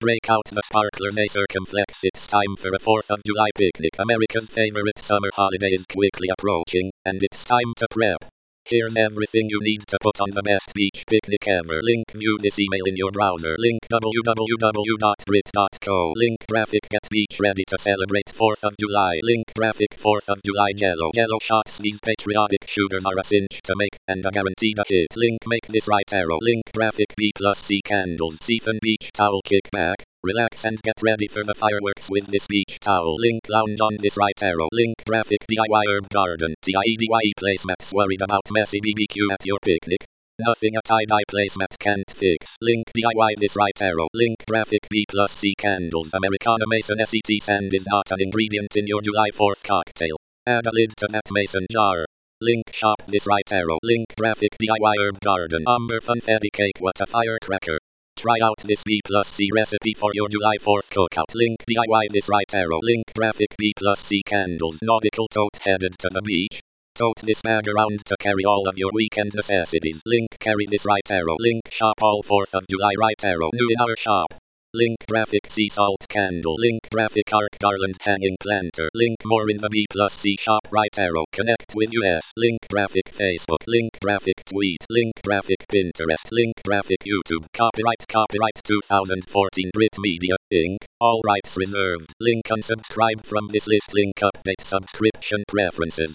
Break out the sparklers, a circumflex. It's time for a 4th of July picnic. America's favorite summer holiday is quickly approaching, and it's time to prep. Here's everything you need to put on the best beach picnic ever. Link, view this email in your browser. Link, www.brit.co. Link, graphic, get beach ready to celebrate 4th of July. Link, graphic, 4th of July jello. Jello shots. These patriotic shooters are a cinch to make and a guaranteed a hit. Link, make this right arrow. Link, graphic, B plus C candles. Siphon beach towel. Kick back, relax and get ready for the fireworks with this beach towel. Link, lounge on this right arrow. Link, graphic, DIY herb garden. DIY placemats. Worried about messy BBQ at your picnic? Nothing a tie-dye placemat can't fix. Link, DIY this right arrow. Link, graphic, B plus C candles. Americana Mason SET sand is not an ingredient in your July 4th cocktail. Add a lid to that mason jar. Link, shop this right arrow. Link, graphic, DIY herb garden. Amber funfetti cake. What a firecracker. Try out this B plus C recipe for your July 4th cookout. Link, DIY this right arrow. Link, graphic, B plus C candles. Nautical tote headed to the beach. Tote this bag around to carry all of your weekend necessities. Link, carry this right arrow. Link, shop all 4th of July right arrow. New in our shop. Link, graphic, sea salt candle. Link, graphic, arc garland hanging planter. Link, more in the B plus C shop right arrow. Connect with US. Link, graphic, Facebook. Link, graphic, tweet. Link, graphic, Pinterest. Link, graphic, YouTube. Copyright 2014 Brit Media, Inc. All rights reserved. Link, unsubscribe from this list. Link, update subscription preferences.